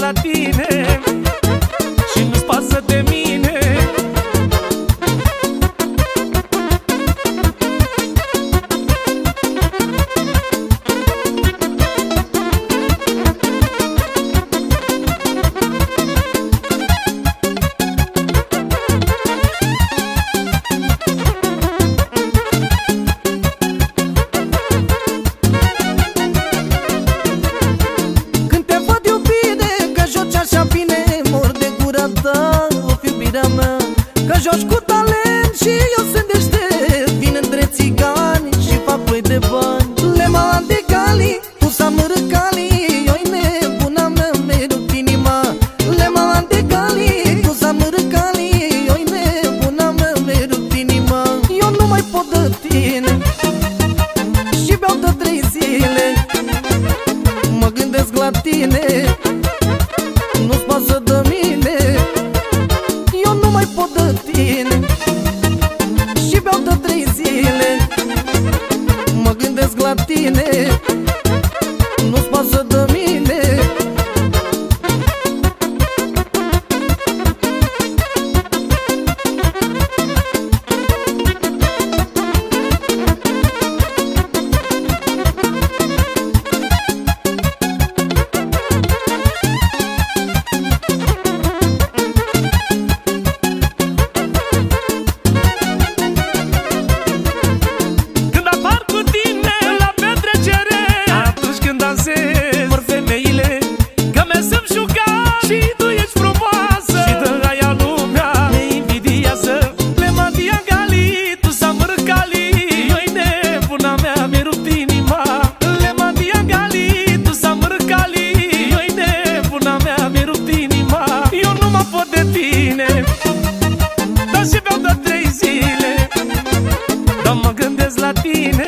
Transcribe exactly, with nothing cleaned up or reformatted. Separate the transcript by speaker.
Speaker 1: la tine și nu-ți pasă de mine.
Speaker 2: Că joci cu talent și eu sunt deștept. Vin între țigani și fac ploi de bani. Lema de gali, tu să mără cali. Eu-i nebuna mea, mi-rup inima. Lema de gali, tu să mără cali. Eu-i nebuna mea, mi-rup inima. Eu nu mai pot de tine și beau de trei zile. Mă gândesc la tine, nu-ți pasă de mine. Eu nu mai pot de tine și beau de trei zile. Mă gândesc la tine, nu-ți pasă de mine.
Speaker 1: Dar mă gândesc la tine